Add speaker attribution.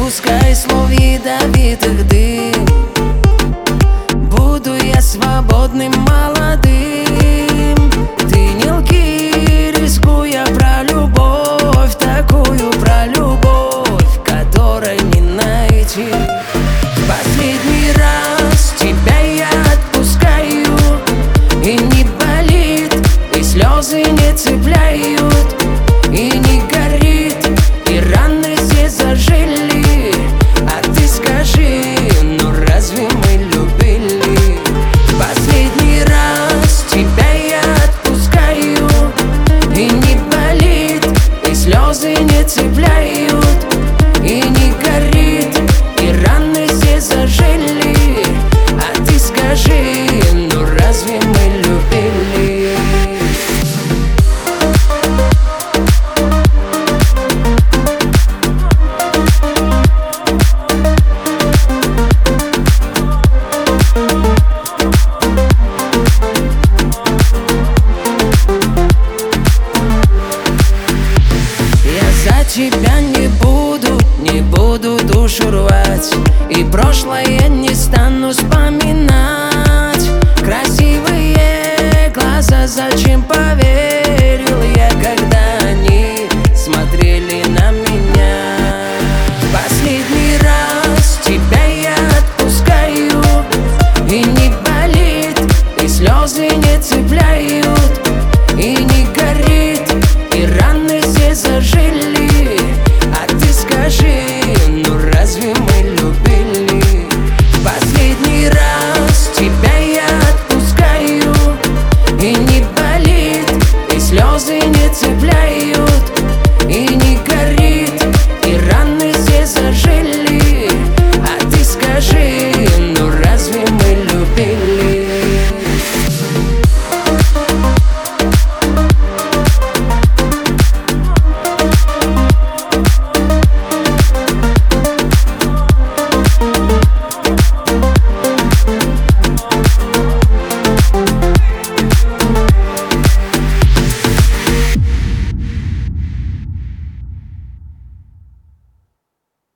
Speaker 1: выпускай слов ядовитых дым. Буду я свободным, молодым. Ты не лги, рискуя про любовь, такую про любовь, которой не найти. В последний раз тебя я отпускаю, и не болит, и слезы не цепляют, и не горит, и раны все зажили. А ты скажи, ну разве мы любили? В последний раз тебя я отпускаю, и не болит, и слезы не цепляют, и не горит, и раны все зажили. А ты скажи, ну разве мы любили? За тебя не буду душу рвать, и прошлое не стану вспоминать. Красивые глаза, зачем поверил я,